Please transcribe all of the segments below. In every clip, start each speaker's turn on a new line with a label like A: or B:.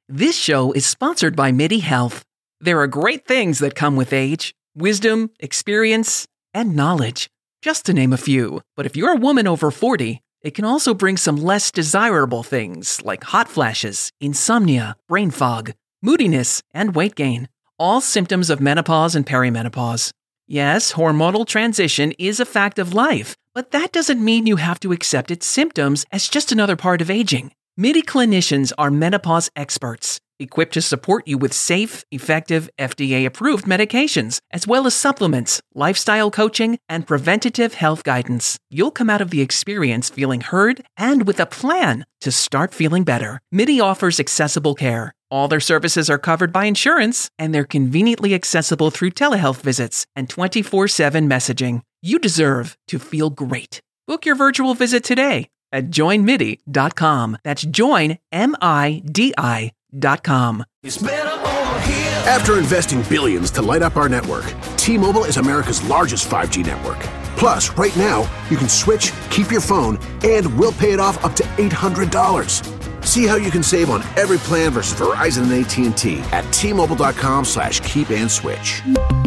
A: This show is sponsored by MIDI Health. There are great things that come with age: wisdom, experience, and knowledge, just to name a few. But if you're a woman over 40, it can also bring some less desirable things like hot flashes, insomnia, brain fog, moodiness, and weight gain. All symptoms of menopause and perimenopause. Yes, hormonal transition is a fact of life, but that doesn't mean you have to accept its symptoms as just another part of aging. MIDI clinicians are menopause experts, equipped to support you with safe, effective, FDA-approved medications, as well as supplements, lifestyle coaching, and preventative health guidance. You'll come out of the experience feeling heard and with a plan to start feeling better. MIDI offers accessible care. All their services are covered by insurance, and they're conveniently accessible through telehealth visits and 24/7 messaging. You deserve to feel great. Book your virtual visit today at joinmidi.com. That's joinmidi.com.
B: After investing billions to light up our network, T-Mobile is America's largest 5G network. Plus, right now, you can switch, keep your phone, and we'll pay it off up to $800. See how you can save on every plan versus Verizon and AT&T at T-Mobile.com/keep-and-switch.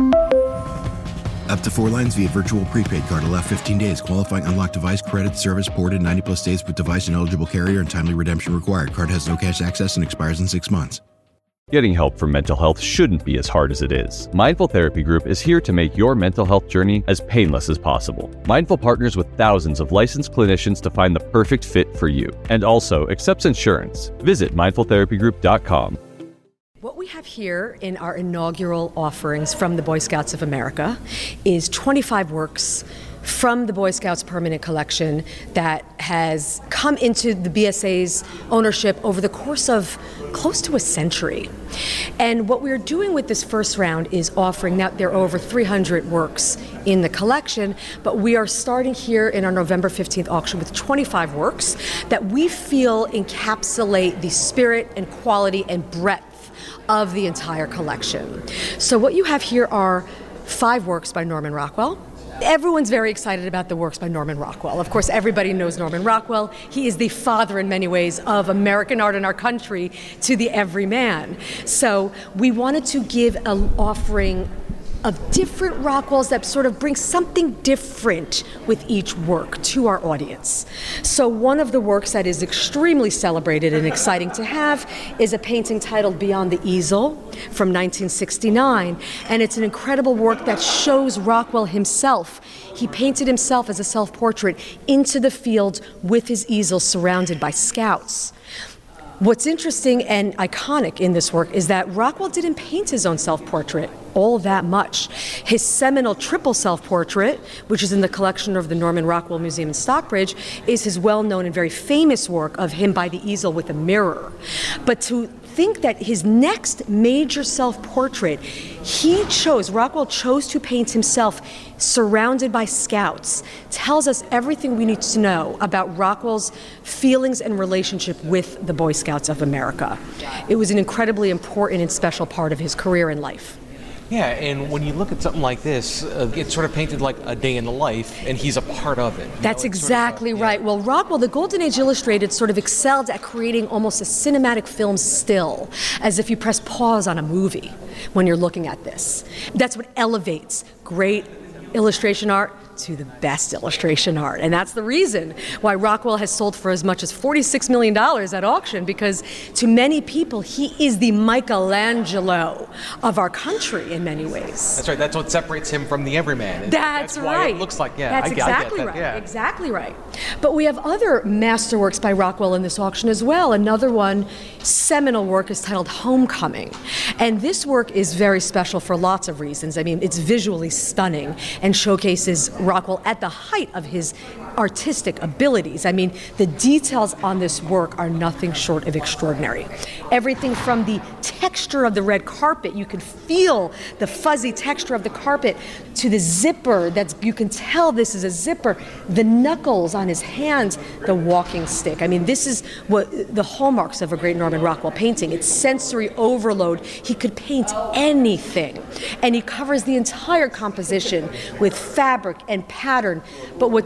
C: Up to 4 lines via virtual prepaid card. Allow 15 days. Qualifying unlocked device credit service ported 90-plus days with device and eligible carrier and timely redemption required. Card has no cash access and expires in 6 months.
D: Getting help for mental health shouldn't be as hard as it is. Mindful Therapy Group is here to make your mental health journey as painless as possible. Mindful partners with thousands of licensed clinicians to find the perfect fit for you, and also accepts insurance. Visit mindfultherapygroup.com.
E: What we have here in our inaugural offerings from the Boy Scouts of America is 25 works from the Boy Scouts Permanent Collection that has come into the BSA's ownership over the course of close to a century. And what we're doing with this first round is offering, now there are over 300 works in the collection, but we are starting here in our November 15th auction with 25 works that we feel encapsulate the spirit and quality and breadth of the entire collection. So what you have here are 5 works by Norman Rockwell. Everyone's very excited about the works by Norman Rockwell. Of course, everybody knows Norman Rockwell. He is the father in many ways of American art in our country to the everyman. So we wanted to give an offering of different Rockwells that sort of bring something different with each work to our audience. So one of the works that is extremely celebrated and exciting to have is a painting titled Beyond the Easel from 1969. And it's an incredible work that shows Rockwell himself. He painted himself as a self-portrait into the field with his easel surrounded by scouts. What's interesting and iconic in this work is that Rockwell didn't paint his own self-portrait all that much. His seminal triple self-portrait, which is in the collection of the Norman Rockwell Museum in Stockbridge, is his well-known and very famous work of him by the easel with a mirror. But to think that his next major self-portrait, Rockwell chose to paint himself surrounded by scouts, tells us everything we need to know about Rockwell's feelings and relationship with the Boy Scouts of America. It was an incredibly important and special part of his career and life.
F: Yeah, and when you look at something like this, it's sort of painted like a day in the life, and he's a part of it.
E: That's exactly right. Well, Rockwell, the Golden Age Illustrated, sort of excelled at creating almost a cinematic film still, as if you press pause on a movie when you're looking at this. That's what elevates great illustration art to the best illustration art. And that's the reason why Rockwell has sold for as much as $46 million at auction, because to many people, he is the Michelangelo of our country in many ways.
F: That's right. That's what separates him from the everyman.
E: That's right.
F: Why it looks like,
E: That's exactly right.
F: Yeah.
E: Exactly right. But we have other masterworks by Rockwell in this auction as well. Another one, seminal work, is titled Homecoming. And this work is very special for lots of reasons. I mean, it's visually stunning and showcases Rockwell at the height of his artistic abilities. I mean, the details on this work are nothing short of extraordinary. Everything from the texture of the red carpet, you can feel the fuzzy texture of the carpet, to the zipper, you can tell this is a zipper, the knuckles on his hands, the walking stick. I mean, this is what the hallmarks of a great Norman Rockwell painting. It's sensory overload. He could paint anything, and he covers the entire composition with fabric and pattern. But what's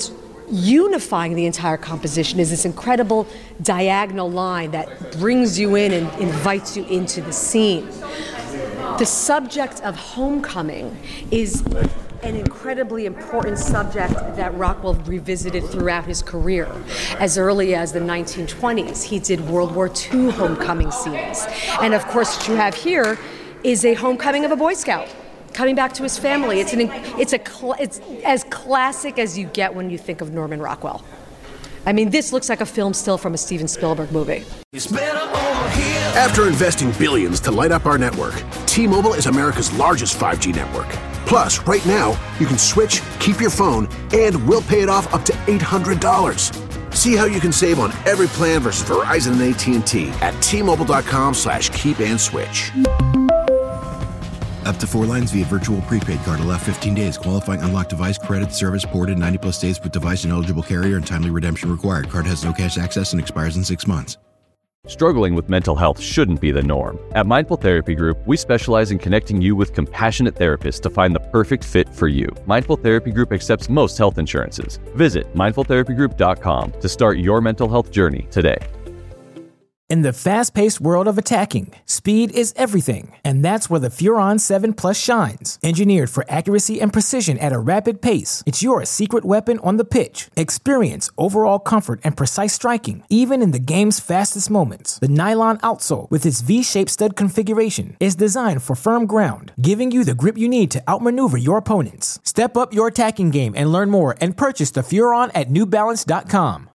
E: unifying the entire composition is this incredible diagonal line that brings you in and invites you into the scene. The subject of homecoming is an incredibly important subject that Rockwell revisited throughout his career. As early as the 1920s, he did World War II homecoming scenes. And of course, what you have here is a homecoming of a Boy Scout coming back to his family. It's as classic as you get when you think of Norman Rockwell. I mean, this looks like a film still from a Steven Spielberg movie.
B: After investing billions to light up our network, T-Mobile is America's largest 5G network. Plus, right now, you can switch, keep your phone, and we'll pay it off up to $800. See how you can save on every plan versus Verizon and AT&T at T-Mobile.com/keep-and-switch.
C: Up to 4 lines via virtual prepaid card. Allow 15 days. Qualifying unlocked device credit service ported 90-plus days with device and eligible carrier and timely redemption required. Card has no cash access and expires in 6 months.
D: Struggling with mental health shouldn't be the norm. At Mindful Therapy Group, we specialize in connecting you with compassionate therapists to find the perfect fit for you. Mindful Therapy Group accepts most health insurances. Visit mindfultherapygroup.com to start your mental health journey today.
G: In the fast-paced world of attacking, speed is everything, and that's where the Furon 7 Plus shines. Engineered for accuracy and precision at a rapid pace, it's your secret weapon on the pitch. Experience overall comfort and precise striking, even in the game's fastest moments. The nylon outsole, with its V-shaped stud configuration, is designed for firm ground, giving you the grip you need to outmaneuver your opponents. Step up your attacking game and learn more and purchase the Furon at NewBalance.com.